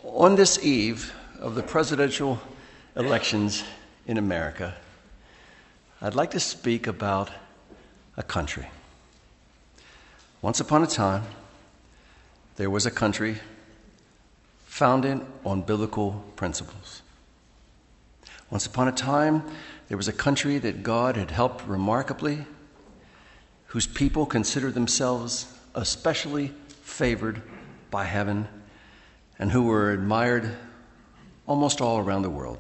On this eve of the presidential elections in America, I'd like to speak about a country. Once upon a time, there was a country founded on biblical principles. Once upon a time, there was a country that God had helped remarkably, whose people considered themselves especially favored by heaven, and who were admired almost all around the world.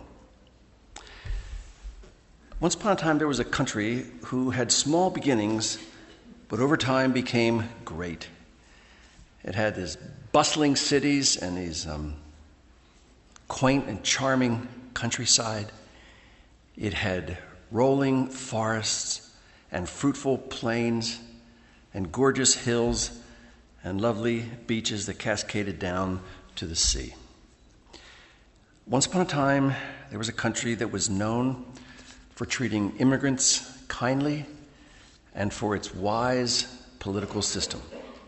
Once upon a time, there was a country who had small beginnings, but over time became great. It had these bustling cities and these quaint and charming countryside. It had rolling forests and fruitful plains and gorgeous hills and lovely beaches that cascaded down to the sea. Once upon a time, there was a country that was known for treating immigrants kindly and for its wise political system.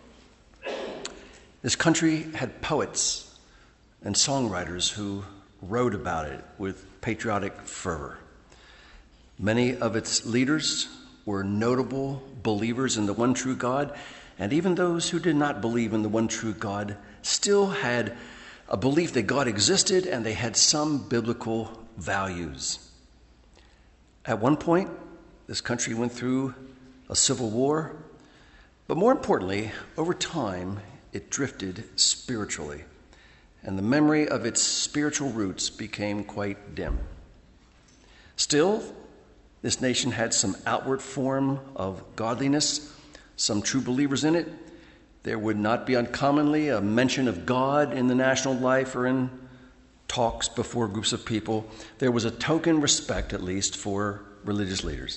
This country had poets and songwriters who wrote about it with patriotic fervor. Many of its leaders were notable believers in the one true God, and even those who did not believe in the one true God still had a belief that God existed, and they had some biblical values. At one point, this country went through a civil war, but more importantly, over time, it drifted spiritually, and the memory of its spiritual roots became quite dim. Still, this nation had some outward form of godliness, some true believers in it. There would not be uncommonly a mention of God in the national life or in talks before groups of people. There was a token respect, at least, for religious leaders.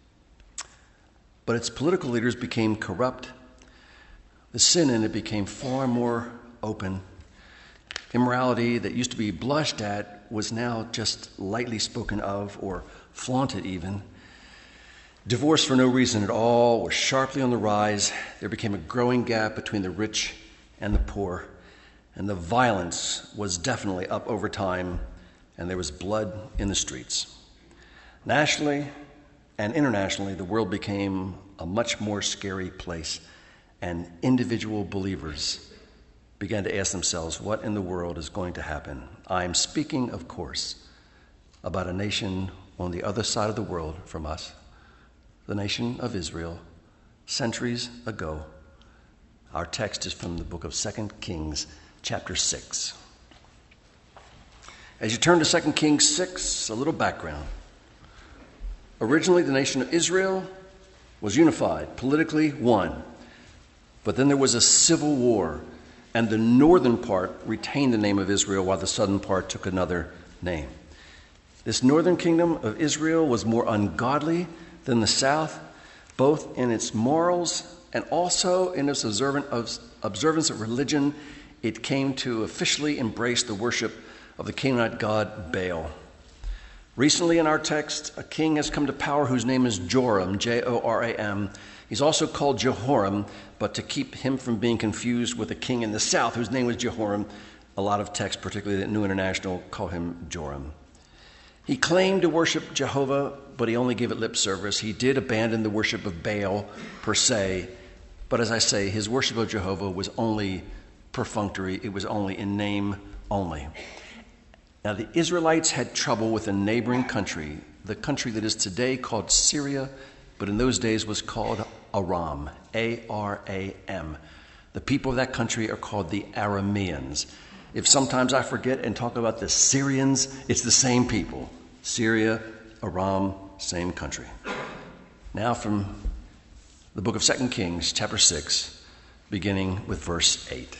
But its political leaders became corrupt. The sin in it became far more open. Immorality that used to be blushed at was now just lightly spoken of or flaunted even. Divorce for no reason at all was sharply on the rise. There became a growing gap between the rich and the poor, and the violence was definitely up over time, and there was blood in the streets. Nationally and internationally, the world became a much more scary place, and individual believers began to ask themselves, what in the world is going to happen? I'm speaking, of course, about a nation on the other side of the world from us, the nation of Israel, centuries ago. Our text is from the book of 2 Kings, chapter 6. As you turn to 2 Kings 6, a little background. Originally, the nation of Israel was unified, politically one. But then there was a civil war, and the northern part retained the name of Israel while the southern part took another name. This northern kingdom of Israel was more ungodly than the south, both in its morals and also in its observance of religion. It came to officially embrace the worship of the Canaanite god Baal. Recently in our text, a king has come to power whose name is Joram, Joram. He's also called Jehoram, but to keep him from being confused with a king in the south whose name was Jehoram, a lot of texts, particularly the New International, call him Joram. He claimed to worship Jehovah, but he only gave it lip service. He did abandon the worship of Baal per se, but as I say, his worship of Jehovah was only perfunctory. It was only in name only. Now, the Israelites had trouble with a neighboring country, the country that is today called Syria, but in those days was called Aram, A-R-A-M. The people of that country are called the Arameans. If sometimes I forget and talk about the Syrians, it's the same people. Syria, Aram, same country. Now from the book of 2 Kings, chapter 6, beginning with verse 8.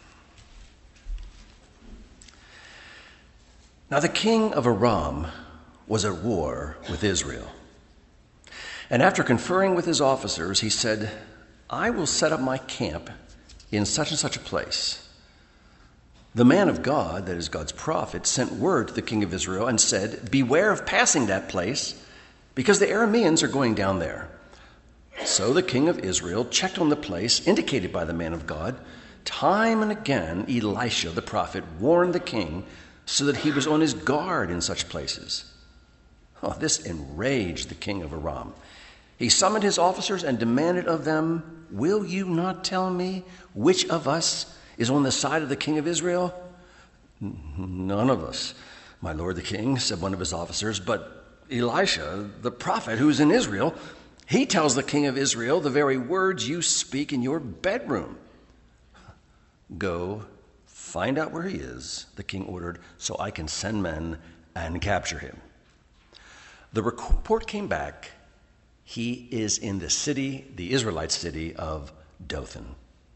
Now the king of Aram was at war with Israel. And after conferring with his officers, he said, I will set up my camp in such and such a place. The man of God, that is God's prophet, sent word to the king of Israel and said, beware of passing that place, because the Arameans are going down there. So the king of Israel checked on the place indicated by the man of God Time and again, Elisha the prophet warned the king so that he was on his guard in such places. This enraged the king of Aram. He summoned his officers and demanded of them, "Will you not tell me which of us is on the side of the king of Israel?" "None of us, my lord the king," said one of his officers, "but Elisha, the prophet who's in Israel, he tells the king of Israel the very words you speak in your bedroom." "Go, find out where he is," the king ordered, "so I can send men and capture him." The report came back, "He is in the city, the Israelite city of Dothan."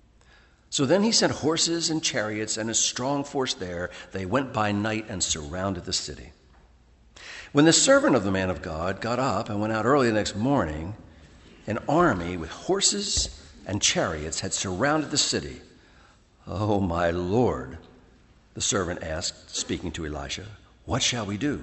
So then he sent horses and chariots and a strong force there. They went by night and surrounded the city. When the servant of the man of God got up and went out early the next morning, an army with horses and chariots had surrounded the city. "Oh, my lord," the servant asked, speaking to Elisha, "what shall we do?"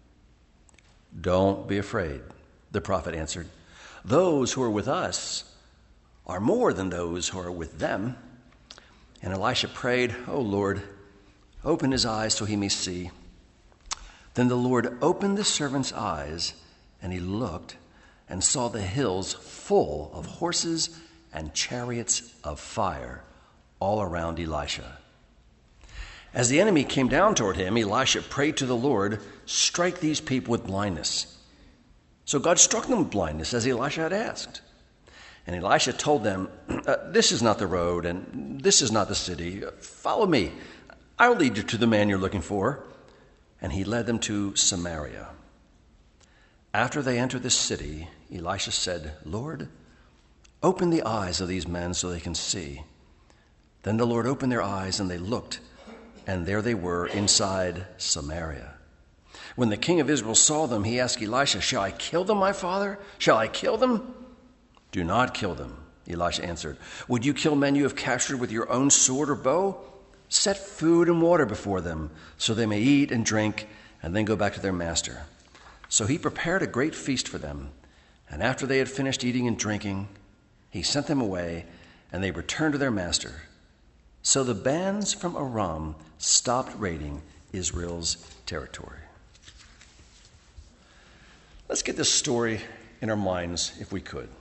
"Don't be afraid," the prophet answered. "Those who are with us are more than those who are with them." And Elisha prayed, "Oh, Lord, open his eyes so he may see." Then the Lord opened the servant's eyes, and he looked and saw the hills full of horses and chariots of fire all around Elisha. As the enemy came down toward him, Elisha prayed to the Lord, "Strike these people with blindness." So God struck them with blindness, as Elisha had asked. And Elisha told them, "This is not the road, and this is not the city. Follow me. I'll lead you to the man you're looking for." And he led them to Samaria. After they entered the city, Elisha said, "Lord, open the eyes of these men so they can see." Then the Lord opened their eyes, and they looked, and there they were inside Samaria. When the king of Israel saw them, he asked Elisha, "Shall I kill them, my father? Shall I kill them?" "Do not kill them," Elisha answered. "Would you kill men you have captured with your own sword or bow? Set food and water before them, so they may eat and drink, and then go back to their master." So he prepared a great feast for them, and after they had finished eating and drinking, he sent them away, and they returned to their master. So the bands from Aram stopped raiding Israel's territory. Let's get this story in our minds if we could.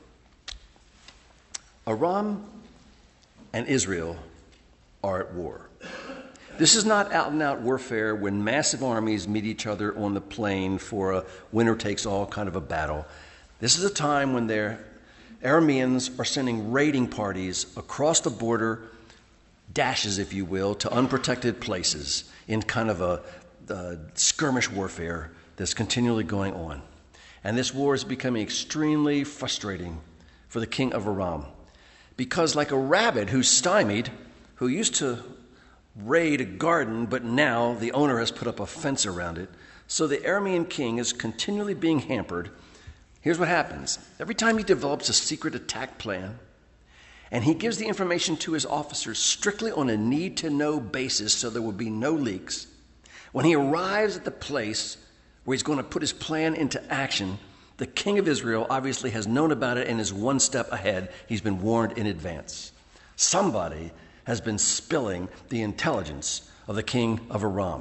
Aram and Israel are at war. This is not out-and-out warfare when massive armies meet each other on the plain for a winner-takes-all kind of a battle. This is a time when their Arameans are sending raiding parties across the border, dashes, if you will, to unprotected places in kind of a skirmish warfare that's continually going on. And this war is becoming extremely frustrating for the king of Aram. Because like a rabbit who's stymied, who used to raid a garden, but now the owner has put up a fence around it, so the Aramean king is continually being hampered. Here's what happens. Every time he develops a secret attack plan, and he gives the information to his officers strictly on a need-to-know basis so there will be no leaks, when he arrives at the place where he's going to put his plan into action, the king of Israel obviously has known about it and is one step ahead. He's been warned in advance. Somebody has been spilling the intelligence of the king of Aram.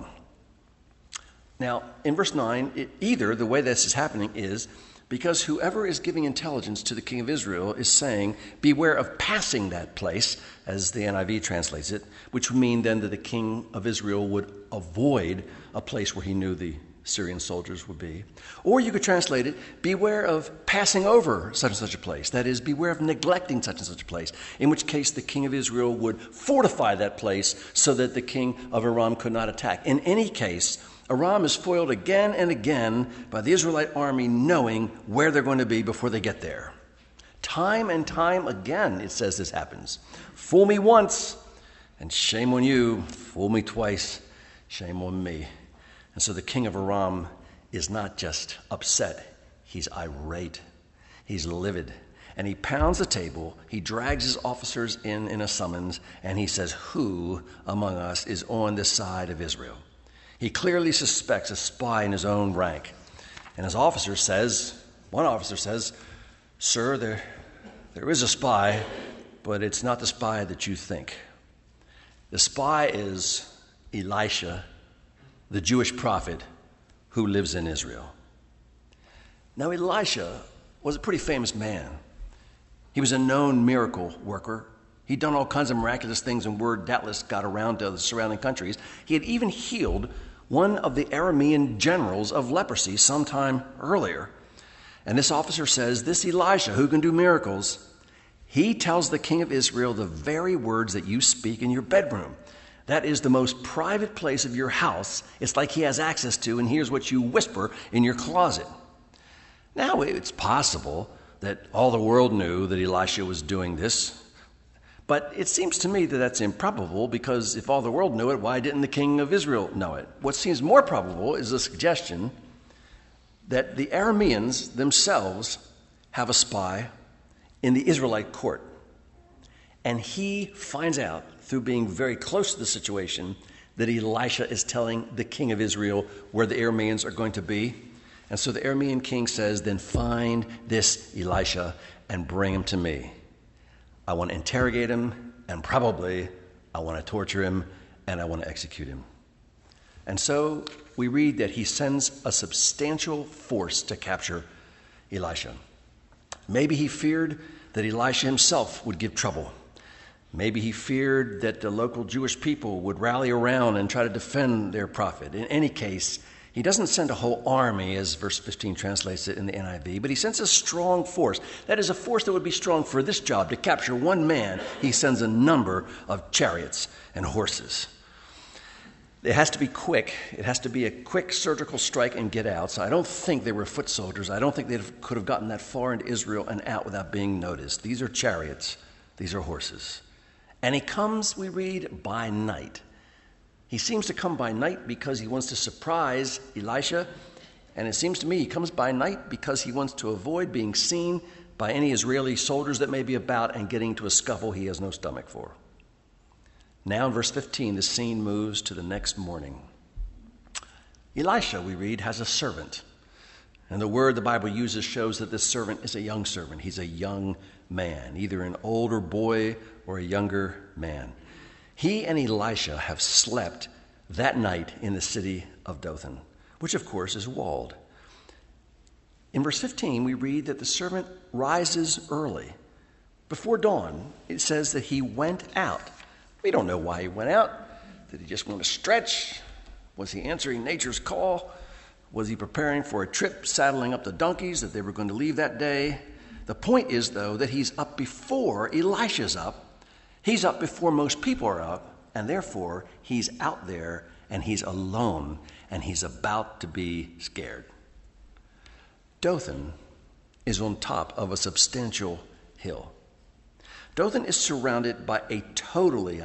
Now, in verse 9, either the way this is happening is because whoever is giving intelligence to the king of Israel is saying, "Beware of passing that place," as the NIV translates it, which would mean then that the king of Israel would avoid a place where he knew the Syrian soldiers would be. Or you could translate it, "Beware of passing over such and such a place." That is, beware of neglecting such and such a place, in which case the king of Israel would fortify that place so that the king of Aram could not attack. In any case, Aram is foiled again and again by the Israelite army knowing where they're going to be before they get there. Time and time again, it says this happens. Fool me once, and shame on you. Fool me twice, shame on me. And so the king of Aram is not just upset, he's irate, he's livid. And he pounds the table, he drags his officers in a summons, and he says, "Who among us is on this side of Israel?" He clearly suspects a spy in his own rank. And his officer says, one officer says, "Sir, there is a spy, but it's not the spy that you think." The spy is Elisha, the Jewish prophet who lives in Israel. Now, Elisha was a pretty famous man. He was a known miracle worker. He'd done all kinds of miraculous things, and word doubtless got around to the surrounding countries. He had even healed one of the Aramean generals of leprosy sometime earlier. And this officer says, this Elisha, who can do miracles, he tells the king of Israel the very words that you speak in your bedroom. That is the most private place of your house. It's like he has access to, and here's what you whisper in your closet. Now, it's possible that all the world knew that Elisha was doing this, but it seems to me that that's improbable, because if all the world knew it, why didn't the king of Israel know it? What seems more probable is the suggestion that the Arameans themselves have a spy in the Israelite court, and he finds out through being very close to the situation that Elisha is telling the king of Israel where the Arameans are going to be. And so the Aramean king says, then find this Elisha and bring him to me. I want to interrogate him, and probably I want to torture him, and I want to execute him. And so we read that he sends a substantial force to capture Elisha. Maybe he feared that Elisha himself would give trouble. Maybe he feared that the local Jewish people would rally around and try to defend their prophet. In any case, he doesn't send a whole army, as verse 15 translates it in the NIV, but he sends a strong force. That is a force that would be strong for this job. To capture one man, he sends a number of chariots and horses. It has to be quick. It has to be a quick surgical strike and get out. So I don't think they were foot soldiers. I don't think they could have gotten that far into Israel and out without being noticed. These are chariots. These are horses. And he comes, we read, by night. He seems to come by night because he wants to surprise Elisha. And it seems to me he comes by night because he wants to avoid being seen by any Israeli soldiers that may be about and getting into a scuffle he has no stomach for. Now in verse 15, the scene moves to the next morning. Elisha, we read, has a servant. And the word the Bible uses shows that this servant is a young servant. He's a young man, either an older boy or a younger man. He and Elisha have slept that night in the city of Dothan, which of course is walled. In verse 15, we read that the servant rises early. Before dawn, it says that he went out. We don't know why he went out. Did he just want to stretch? Was he answering nature's call? Was he preparing for a trip, saddling up the donkeys that they were going to leave that day? The point is, though, that he's up before Elisha's up. He's up before most people are up, and therefore he's out there and he's alone and he's about to be scared. Dothan is on top of a substantial hill. Dothan is surrounded by a totally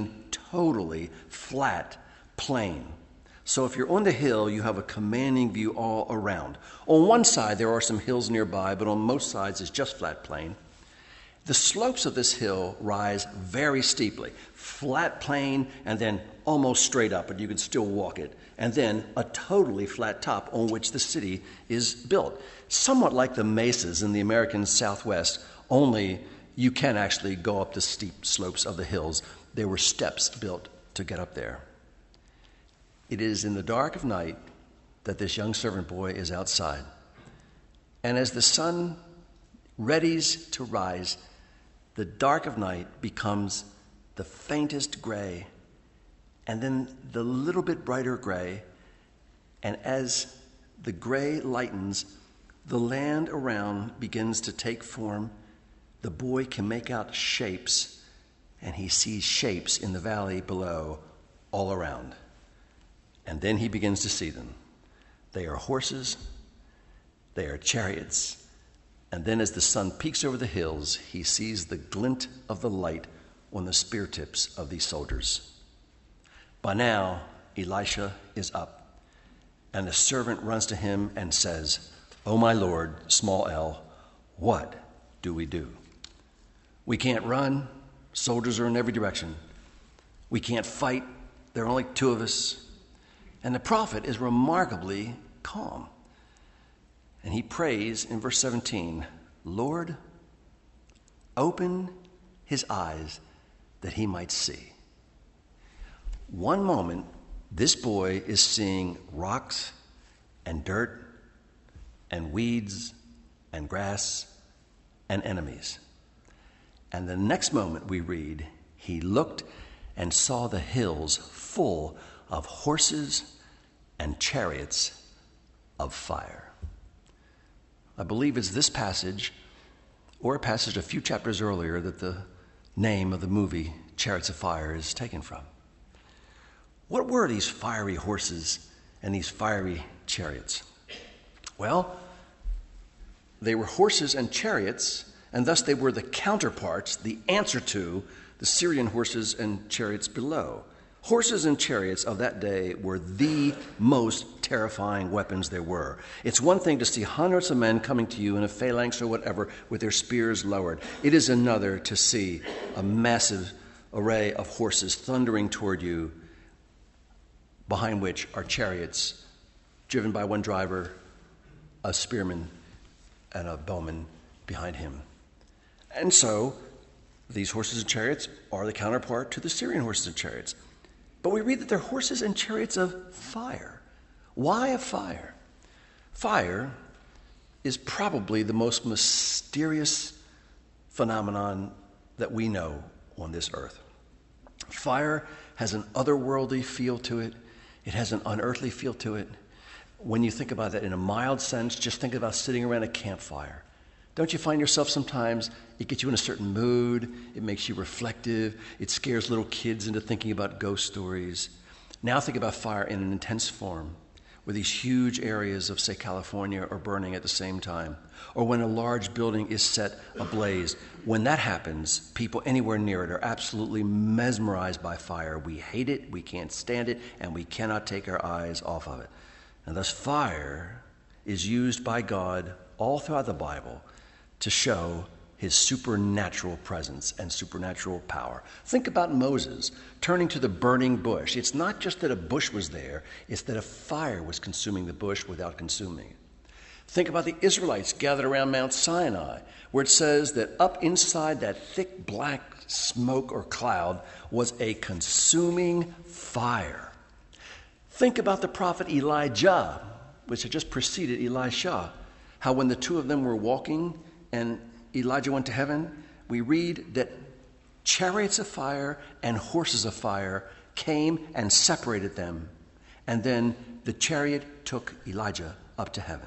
flat plain. So if you're on the hill, you have a commanding view all around. On one side, there are some hills nearby, but on most sides, it's just flat plain. The slopes of this hill rise very steeply, flat plain, and then almost straight up, but you can still walk it. And then a totally flat top on which the city is built. Somewhat like the mesas in the American Southwest, only you can actually go up the steep slopes of the hills. There were steps built to get up there. It is in the dark of night that this young servant boy is outside. And as the sun readies to rise, the dark of night becomes the faintest gray, and then the little bit brighter gray. And as the gray lightens, the land around begins to take form. The boy can make out shapes, and he sees shapes in the valley below all around. And then he begins to see them. They are horses, they are chariots, and then as the sun peeks over the hills, he sees the glint of the light on the spear tips of these soldiers. By now, Elisha is up, and the servant runs to him and says, "Oh, my Lord, small l, what do we do? We can't run. Soldiers are in every direction. We can't fight. There are only two of us." And the prophet is remarkably calm. And he prays in verse 17, "Lord, open his eyes that he might see." one moment, this boy is seeing rocks and dirt and weeds and grass and enemies. And the next moment we read, he looked and saw the hills full of horses and chariots of fire. I believe it's this passage, or a passage a few chapters earlier, that the name of the movie Chariots of Fire is taken from. What were these fiery horses and these fiery chariots? Well, they were horses and chariots, and thus they were the counterparts, the answer to the Syrian horses and chariots below. Horses and chariots of that day were the most terrifying weapons there were. It's one thing to see hundreds of men coming to you in a phalanx or whatever with their spears lowered. It is another to see a massive array of horses thundering toward you, behind which are chariots driven by one driver, a spearman, and a bowman behind him. And so these horses and chariots are the counterpart to the Syrian horses and chariots. But we read that they're horses and chariots of fire. Why of fire? Fire is probably the most mysterious phenomenon that we know on this earth. Fire has an otherworldly feel to it. It has an unearthly feel to it. When you think about that in a mild sense, just think about sitting around a campfire. Don't you find yourself sometimes, it gets you in a certain mood, it makes you reflective, it scares little kids into thinking about ghost stories. Now think about fire in an intense form, where these huge areas of, say, California are burning at the same time, or when a large building is set ablaze. When that happens, people anywhere near it are absolutely mesmerized by fire. We hate it, we can't stand it, and we cannot take our eyes off of it. And thus fire is used by God all throughout the Bible to show his supernatural presence and supernatural power. Think about Moses turning to the burning bush. It's not just that a bush was there, it's that a fire was consuming the bush without consuming it. Think about the Israelites gathered around Mount Sinai, where it says that up inside that thick black smoke or cloud was a consuming fire. Think about the prophet Elijah, which had just preceded Elisha, how when the two of them were walking and Elijah went to heaven, we read that chariots of fire and horses of fire came and separated them. And then the chariot took Elijah up to heaven.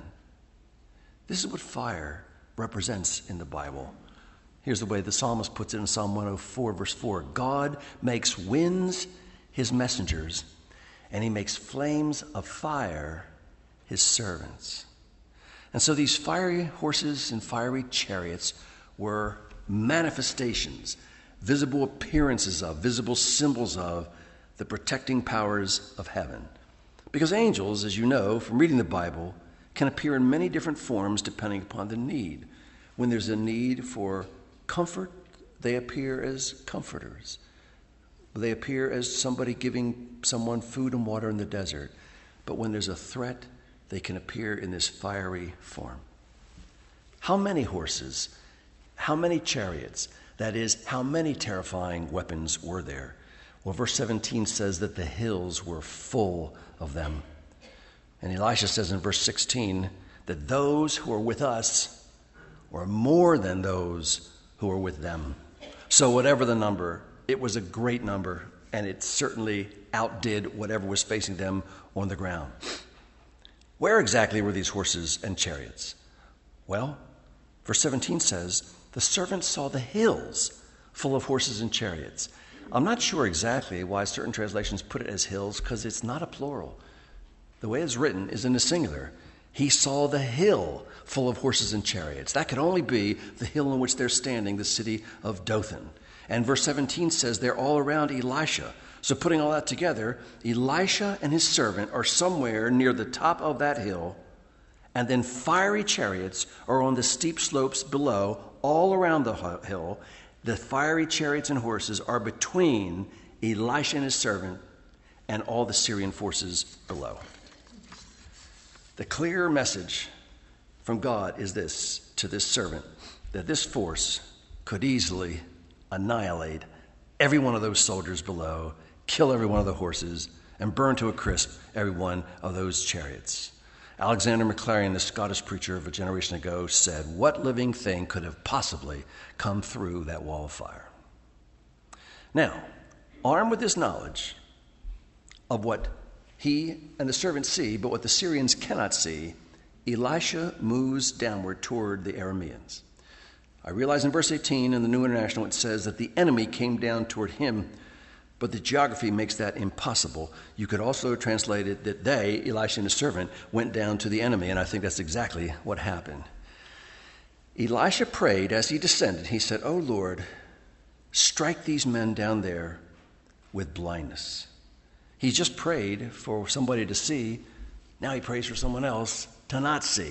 This is what fire represents in the Bible. Here's the way the psalmist puts it in Psalm 104, verse 4. God makes winds his messengers, and he makes flames of fire his servants. And so these fiery horses and fiery chariots were manifestations, visible appearances of, visible symbols of the protecting powers of heaven. Because angels, as you know from reading the Bible, can appear in many different forms depending upon the need. When there's a need for comfort, they appear as comforters. They appear as somebody giving someone food and water in the desert. But when there's a threat, they can appear in this fiery form. How many horses, how many chariots, that is, how many terrifying weapons were there? Well, verse 17 says that the hills were full of them. And Elisha says in verse 16 that those who are with us were more than those who were with them. So whatever the number, it was a great number, and it certainly outdid whatever was facing them on the ground. Where exactly were these horses and chariots? Well, verse 17 says, the servants saw the hills full of horses and chariots. I'm not sure exactly why certain translations put it as hills, because it's not a plural. The way it's written is in the singular. He saw the hill full of horses and chariots. That could only be the hill on which they're standing, the city of Dothan. And verse 17 says they're all around Elisha. So putting all that together, Elisha and his servant are somewhere near the top of that hill, and then fiery chariots are on the steep slopes below, all around the hill. The fiery chariots and horses are between Elisha and his servant and all the Syrian forces below. The clear message from God is this to this servant, that this force could easily annihilate every one of those soldiers below kill every one of the horses, and burn to a crisp every one of those chariots. Alexander Maclaren, the Scottish preacher of a generation ago, said, "What living thing could have possibly come through that wall of fire?" Now, armed with this knowledge of what he and the servants see, but what the Syrians cannot see, Elisha moves downward toward the Arameans. I realize in verse 18 in the New International it says that the enemy came down toward him, but the geography makes that impossible. You could also translate it that they, Elisha and his servant, went down to the enemy, and I think that's exactly what happened. Elisha prayed as he descended. He said, "Oh Lord, strike these men down there with blindness." He just prayed for somebody to see. Now he prays for someone else to not see.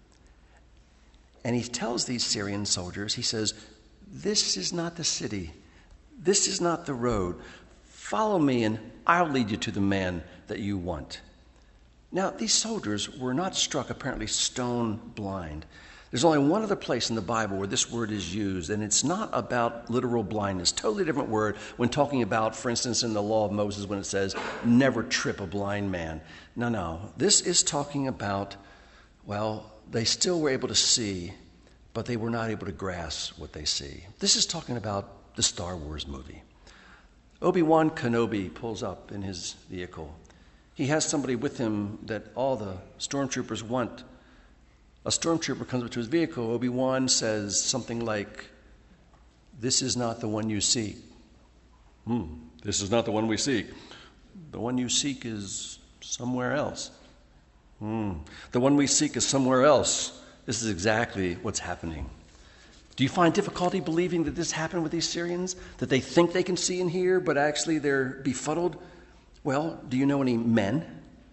And he tells these Syrian soldiers, he says, "This is not the city. This is not the road. Follow me and I'll lead you to the man that you want." Now, these soldiers were not struck apparently stone blind. There's only one other place in the Bible where this word is used, and it's not about literal blindness. Totally different word when talking about, for instance, in the law of Moses when it says, "Never trip a blind man." No. This is talking about, well, they still were able to see, but they were not able to grasp what they see. This is talking about the Star Wars movie. Obi-Wan Kenobi pulls up in his vehicle. He has somebody with him that all the stormtroopers want. A stormtrooper comes up to his vehicle. Obi-Wan says something like, "This is not the one you seek." This is not the one we seek. The one you seek is somewhere else. The one we seek is somewhere else. This is exactly what's happening. Do you find difficulty believing that this happened with these Syrians? That they think they can see and hear, but actually they're befuddled? Well, do you know any men?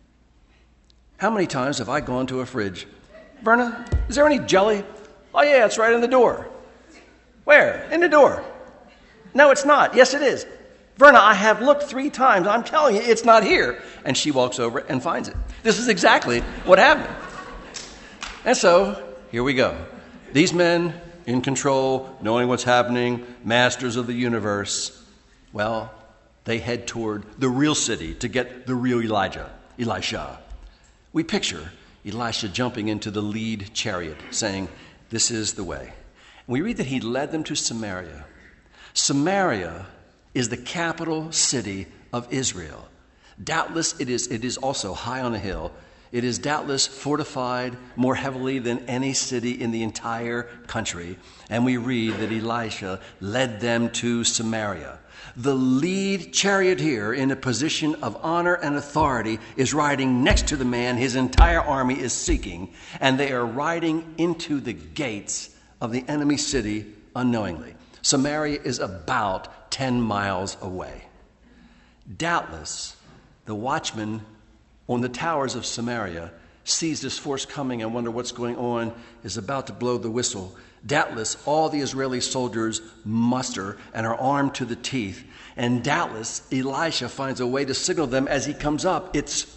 How many times have I gone to a fridge? "Verna, is there any jelly?" "Oh yeah, it's right in the door." "Where?" "In the door." "No, it's not." "Yes, it is." "Verna, I have looked 3 times. I'm telling you, it's not here." And she walks over and finds it. This is exactly what happened. And so, here we go. These men in control, knowing what's happening, masters of the universe, well, they head toward the real city to get the real Elisha. We picture Elisha jumping into the lead chariot, saying, "This is the way." We read that he led them to Samaria. Samaria is the capital city of Israel. Doubtless it is also high on a hill. It is doubtless fortified more heavily than any city in the entire country. And we read that Elisha led them to Samaria. The lead charioteer in a position of honor and authority is riding next to the man his entire army is seeking, and they are riding into the gates of the enemy city unknowingly. Samaria is about 10 miles away. Doubtless, the watchman on the towers of Samaria sees this force coming and wonder what's going on, is about to blow the whistle. Doubtless, all the Israeli soldiers muster and are armed to the teeth. And doubtless, Elisha finds a way to signal them as he comes up. It's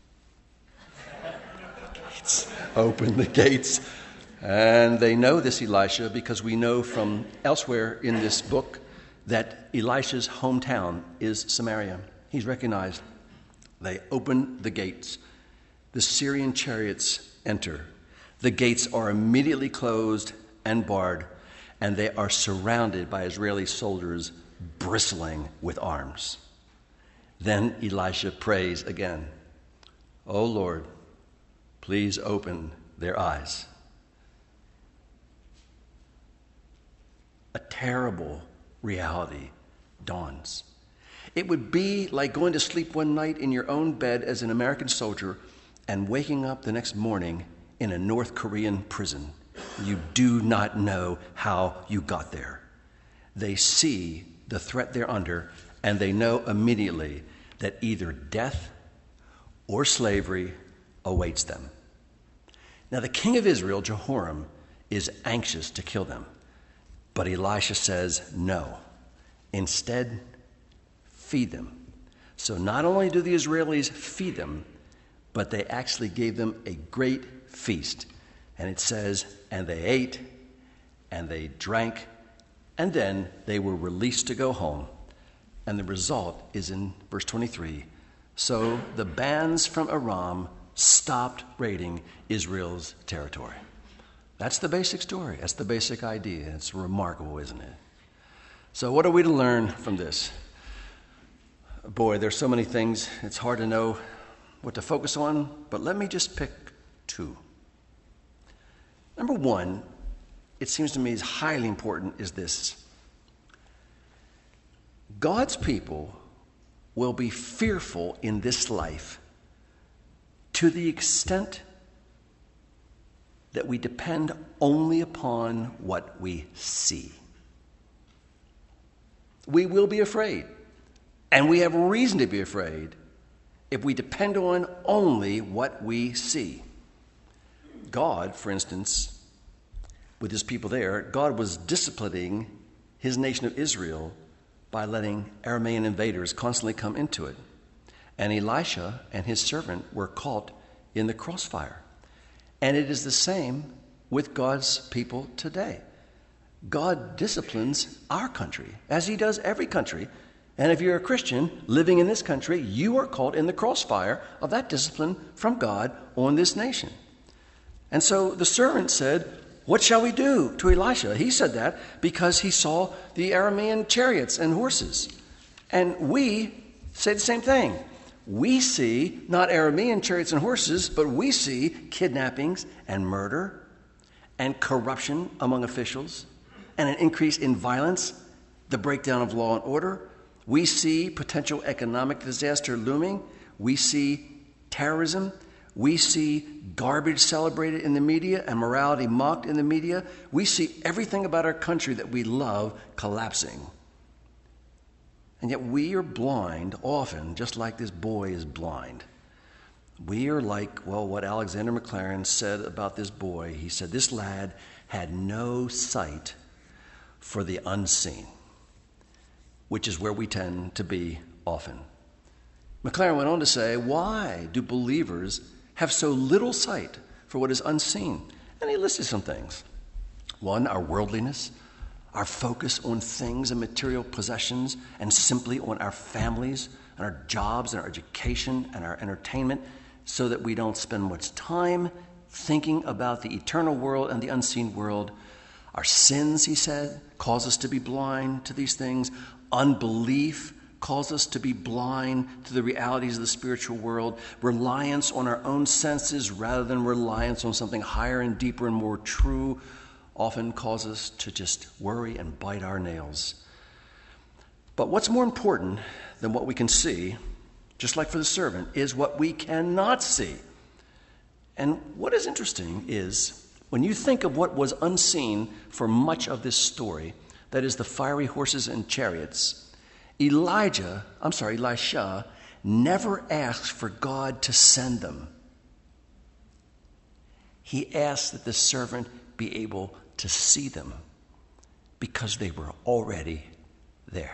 open the gates. And they know this Elisha because we know from elsewhere in this book that Elisha's hometown is Samaria. He's recognized. They open the gates. The Syrian chariots enter. The gates are immediately closed and barred, and they are surrounded by Israeli soldiers bristling with arms. Then Elisha prays again, "Oh Lord, please open their eyes." A terrible reality dawns. It would be like going to sleep one night in your own bed as an American soldier and waking up the next morning in a North Korean prison. You do not know how you got there. They see the threat they're under, and they know immediately that either death or slavery awaits them. Now, the king of Israel, Jehoram, is anxious to kill them. But Elisha says no. Instead, feed them. So not only do the Israelis feed them, but they actually gave them a great feast. And it says, and they ate, and they drank, and then they were released to go home. And the result is in verse 23. So the bands from Aram stopped raiding Israel's territory. That's the basic story. That's the basic idea. It's remarkable, isn't it? So what are we to learn from this? Boy, there's so many things. It's hard to know what to focus on, but let me just pick two. Number one, it seems to me is highly important, is this. God's people will be fearful in this life to the extent that we depend only upon what we see. We will be afraid, and we have reason to be afraid if we depend on only what we see. God, for instance, with his people there, God was disciplining his nation of Israel by letting Aramean invaders constantly come into it. And Elisha and his servant were caught in the crossfire. And it is the same with God's people today. God disciplines our country, as he does every country. And if you're a Christian living in this country, you are caught in the crossfire of that discipline from God on this nation. And so the servant said, "What shall we do?" to Elisha. He said that because he saw the Aramean chariots and horses. And we say the same thing. We see not Aramean chariots and horses, but we see kidnappings and murder and corruption among officials and an increase in violence, the breakdown of law and order. We see potential economic disaster looming. We see terrorism. We see garbage celebrated in the media and morality mocked in the media. We see everything about our country that we love collapsing. And yet we are blind often, just like this boy is blind. We are like, well, what Alexander Maclaren said about this boy. He said, this lad had no sight for the unseen, which is where we tend to be often. Maclaren went on to say, why do believers have so little sight for what is unseen? And he listed some things. One, our worldliness, our focus on things and material possessions, and simply on our families and our jobs and our education and our entertainment, so that we don't spend much time thinking about the eternal world and the unseen world. Our sins, he said, cause us to be blind to these things. Unbelief calls us to be blind to the realities of the spiritual world. Reliance on our own senses rather than reliance on something higher and deeper and more true often cause us to just worry and bite our nails. But what's more important than what we can see, just like for the servant, is what we cannot see. And what is interesting is when you think of what was unseen for much of this story, that is the fiery horses and chariots, Elisha never asks for God to send them. He asks that the servant be able to see them because they were already there.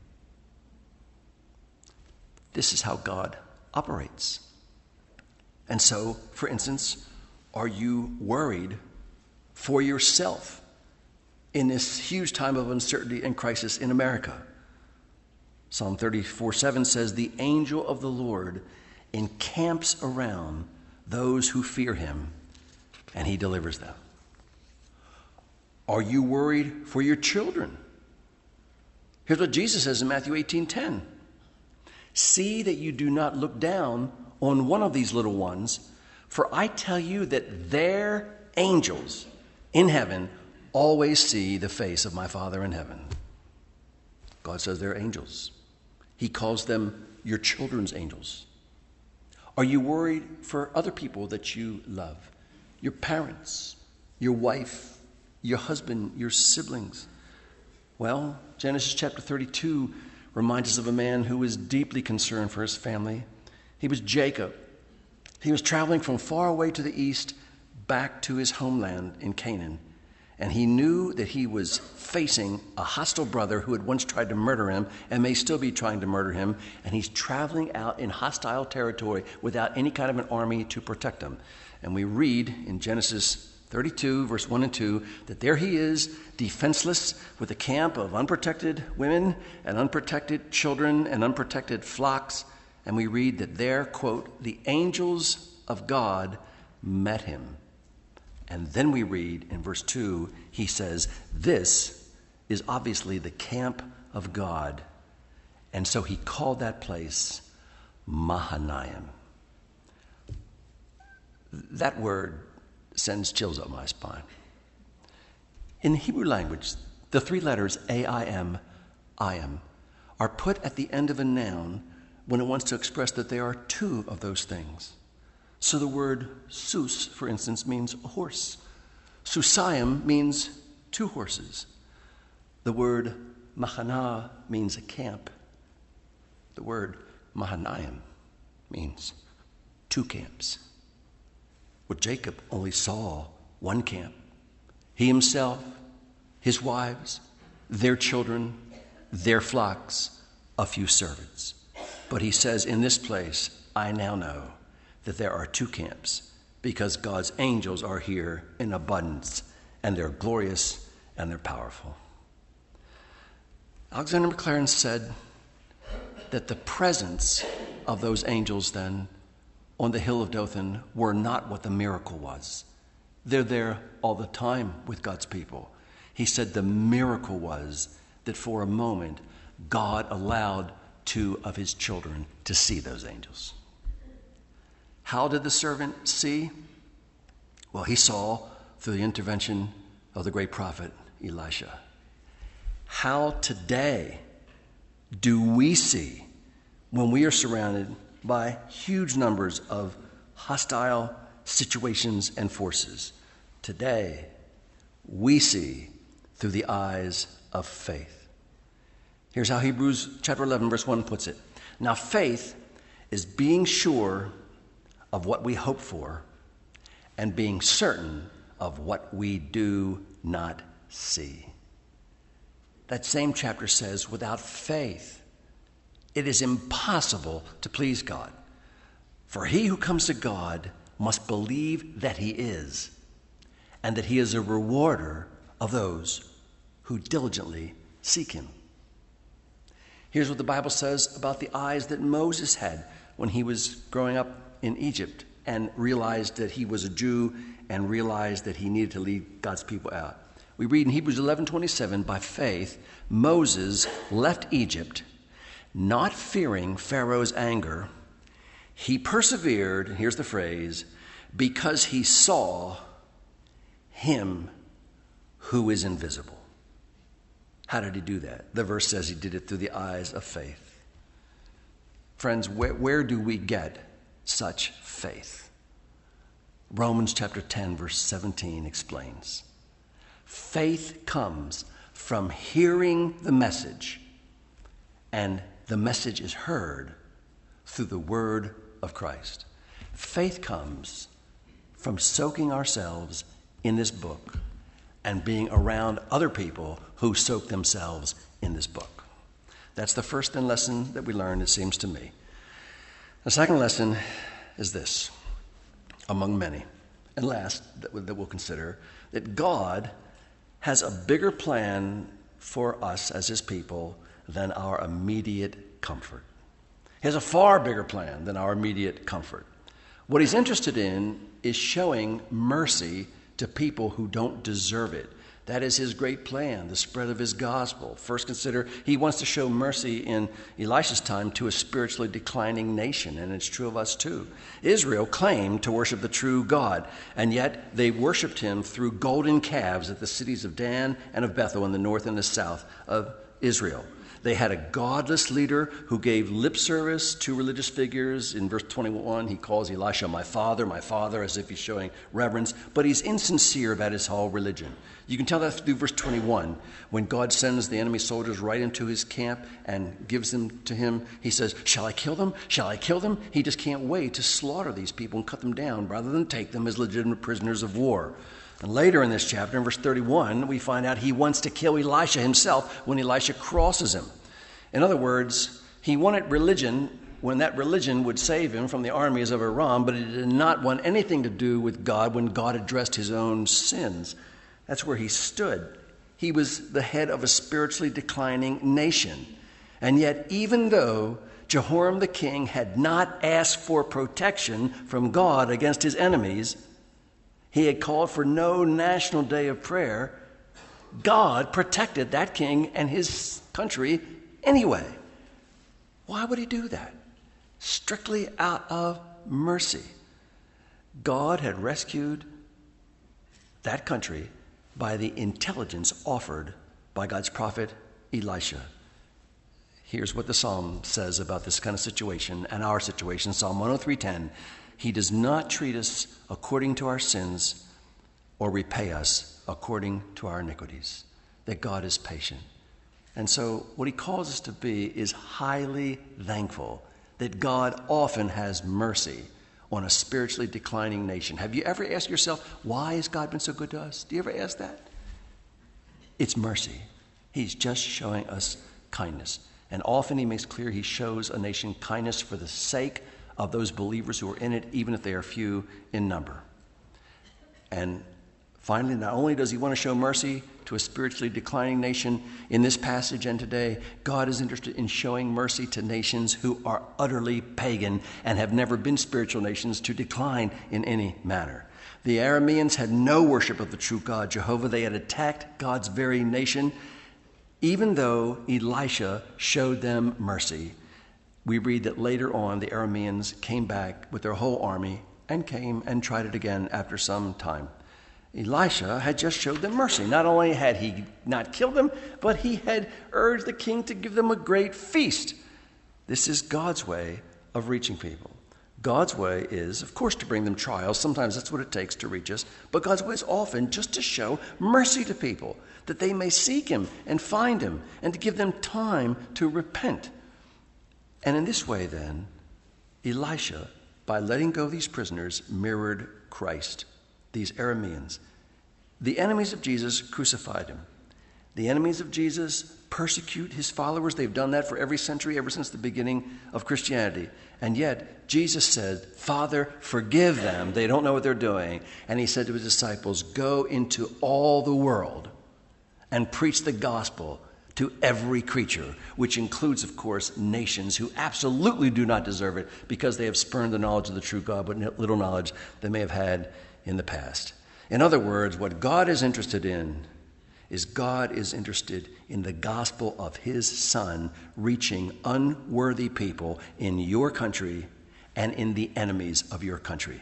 This is how God operates. And so, for instance, are you worried for yourself in this huge time of uncertainty and crisis in America? Psalm 34:7 says, "The angel of the Lord encamps around those who fear him, and he delivers them." Are you worried for your children? Here's what Jesus says in Matthew 18:10. "See that you do not look down on one of these little ones, for I tell you that their angels in heaven always see the face of my Father in heaven." God says they're angels. He calls them your children's angels. Are you worried for other people that you love? Your parents, your wife, your husband, your siblings? Well, Genesis chapter 32 reminds us of a man who was deeply concerned for his family. He was Jacob. He was traveling from far away to the east back to his homeland in Canaan. And he knew that he was facing a hostile brother who had once tried to murder him and may still be trying to murder him. And he's traveling out in hostile territory without any kind of an army to protect him. And we read in Genesis 32, verse 1 and 2, that there he is, defenseless, with a camp of unprotected women and unprotected children and unprotected flocks. And we read that there, quote, the angels of God met him. And then we read in verse 2, he says, this is obviously the camp of God. And so he called that place Mahanaim. That word sends chills up my spine. In the Hebrew language, the three letters A-I-M, I-am, are put at the end of a noun when it wants to express that there are two of those things. So the word sus, for instance, means a horse. Susayim means two horses. The word Mahana means a camp. The word Mahanaim means two camps. Well, Jacob only saw one camp. He himself, his wives, their children, their flocks, a few servants. But he says, in this place, I now know that there are two camps because God's angels are here in abundance, and they're glorious and they're powerful. Alexander Maclaren said that the presence of those angels then on the hill of Dothan were not what the miracle was. They're there all the time with God's people. He said the miracle was that for a moment, God allowed two of his children to see those angels. How did the servant see? Well, he saw through the intervention of the great prophet Elisha. How today do we see when we are surrounded by huge numbers of hostile situations and forces? Today, we see through the eyes of faith. Here's how Hebrews chapter 11, verse 1 puts it. Now faith is being sure of what we hope for and being certain of what we do not see. That same chapter says, without faith, it is impossible to please God. For he who comes to God must believe that he is, and that he is a rewarder of those who diligently seek him. Here's what the Bible says about the eyes that Moses had when he was growing up in Egypt and realized that he was a Jew and realized that he needed to lead God's people out. We read in Hebrews 11:27, by faith, Moses left Egypt, not fearing Pharaoh's anger. He persevered, and here's the phrase, because he saw him who is invisible. How did he do that? The verse says he did it through the eyes of faith. Friends, where do we get such faith? Romans chapter 10, verse 17 explains. Faith comes from hearing the message, and the message is heard through the word of Christ. Faith comes from soaking ourselves in this book and being around other people who soak themselves in this book. That's the first lesson that we learn, it seems to me. The second lesson is this, among many, and last that we'll consider, that God has a bigger plan for us as his people than our immediate comfort. He has a far bigger plan than our immediate comfort. What he's interested in is showing mercy to people who don't deserve it. That is his great plan, the spread of his gospel. First, consider he wants to show mercy in Elisha's time to a spiritually declining nation, and it's true of us too. Israel claimed to worship the true God, and yet they worshiped him through golden calves at the cities of Dan and of Bethel in the north and the south of Israel. They had a godless leader who gave lip service to religious figures. In verse 21, he calls Elisha my father, as if he's showing reverence, but he's insincere about his whole religion. You can tell that through verse 21. When God sends the enemy soldiers right into his camp and gives them to him, he says, shall I kill them? Shall I kill them? He just can't wait to slaughter these people and cut them down rather than take them as legitimate prisoners of war. And later in this chapter, in verse 31, we find out he wants to kill Elisha himself when Elisha crosses him. In other words, he wanted religion when that religion would save him from the armies of Iran, but he did not want anything to do with God when God addressed his own sins. That's where he stood. He was the head of a spiritually declining nation. And yet, even though Jehoram the king had not asked for protection from God against his enemies, he had called for no national day of prayer, God protected that king and his country anyway. Why would he do that? Strictly out of mercy. God had rescued that country by the intelligence offered by God's prophet Elisha. Here's what the psalm says about this kind of situation and our situation. Psalm 103:10. He does not treat us according to our sins or repay us according to our iniquities. That God is patient. And so what he calls us to be is highly thankful that God often has mercy on a spiritually declining nation. Have you ever asked yourself, why has God been so good to us? Do you ever ask that? It's mercy. He's just showing us kindness. And often he makes clear he shows a nation kindness for the sake of those believers who are in it, even if they are few in number. And finally, not only does he want to show mercy to a spiritually declining nation in this passage and today, God is interested in showing mercy to nations who are utterly pagan and have never been spiritual nations to decline in any manner. The Arameans had no worship of the true God, Jehovah. They had attacked God's very nation. Even though Elisha showed them mercy, we read that later on the Arameans came back with their whole army and came and tried it again after some time. Elisha had just showed them mercy. Not only had he not killed them, but he had urged the king to give them a great feast. This is God's way of reaching people. God's way is, of course, to bring them trials. Sometimes that's what it takes to reach us. But God's way is often just to show mercy to people, that they may seek him and find him, and to give them time to repent. And in this way, then, Elisha, by letting go these prisoners, mirrored Christ, these Arameans. The enemies of Jesus crucified him. The enemies of Jesus persecute his followers. They've done that for every century, ever since the beginning of Christianity. And yet, Jesus said, Father, forgive them. They don't know what they're doing. And he said to his disciples, go into all the world and preach the gospel to every creature, which includes, of course, nations who absolutely do not deserve it because they have spurned the knowledge of the true God, but little knowledge they may have had in the past. In other words, what God is interested in is God is interested in the gospel of his Son reaching unworthy people in your country and in the enemies of your country.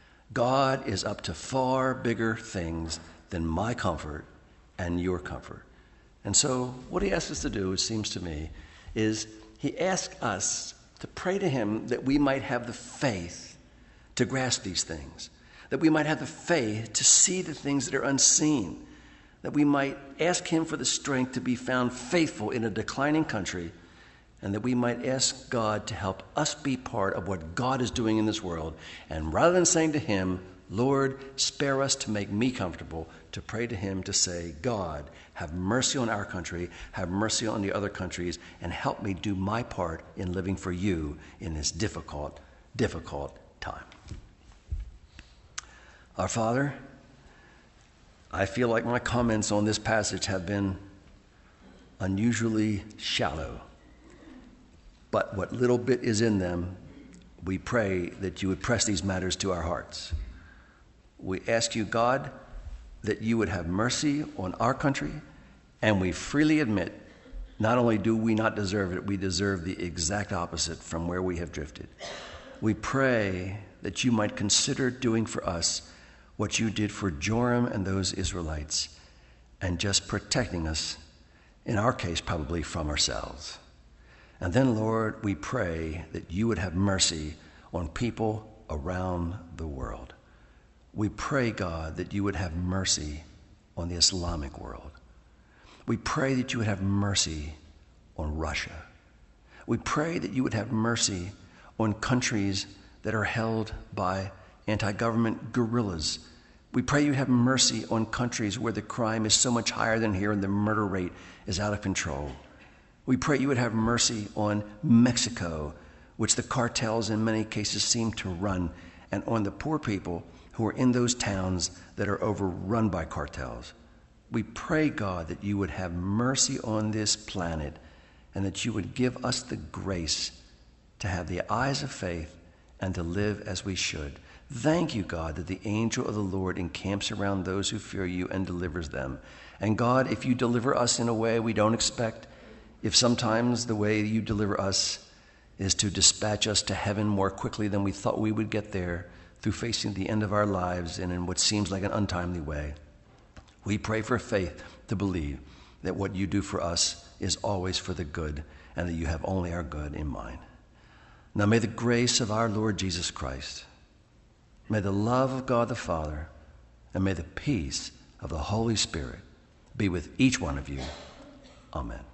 God is up to far bigger things than my comfort and your comfort. And so what he asks us to do, it seems to me, is he asks us to pray to him that we might have the faith to grasp these things, that we might have the faith to see the things that are unseen, that we might ask him for the strength to be found faithful in a declining country, and that we might ask God to help us be part of what God is doing in this world. And rather than saying to him, Lord, spare us to make me comfortable, to pray to him to say, God, have mercy on our country, have mercy on the other countries, and help me do my part in living for you in this difficult, difficult time. Our Father, I feel like my comments on this passage have been unusually shallow. But what little bit is in them, we pray that you would press these matters to our hearts. We ask you, God, that you would have mercy on our country, and we freely admit, not only do we not deserve it, we deserve the exact opposite from where we have drifted. We pray that you might consider doing for us what you did for Joram and those Israelites, and just protecting us, in our case probably from ourselves. And then, Lord, we pray that you would have mercy on people around the world. We pray, God, that you would have mercy on the Islamic world. We pray that you would have mercy on Russia. We pray that you would have mercy on countries that are held by anti-government guerrillas. We pray you have mercy on countries where the crime is so much higher than here and the murder rate is out of control. We pray you would have mercy on Mexico, which the cartels in many cases seem to run, and on the poor people who are in those towns that are overrun by cartels. We pray, God, that you would have mercy on this planet and that you would give us the grace to have the eyes of faith and to live as we should. Thank you, God, that the angel of the Lord encamps around those who fear you and delivers them. And God, if you deliver us in a way we don't expect, if sometimes the way you deliver us is to dispatch us to heaven more quickly than we thought we would get there through facing the end of our lives and in what seems like an untimely way, we pray for faith to believe that what you do for us is always for the good and that you have only our good in mind. Now may the grace of our Lord Jesus Christ, may the love of God the Father, and may the peace of the Holy Spirit be with each one of you. Amen.